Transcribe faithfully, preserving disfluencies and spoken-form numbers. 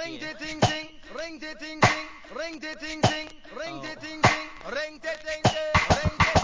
Ring the ting ting, ring the ting ting, ring the ting ting, ring the ting ting, ring the ting ting, ring the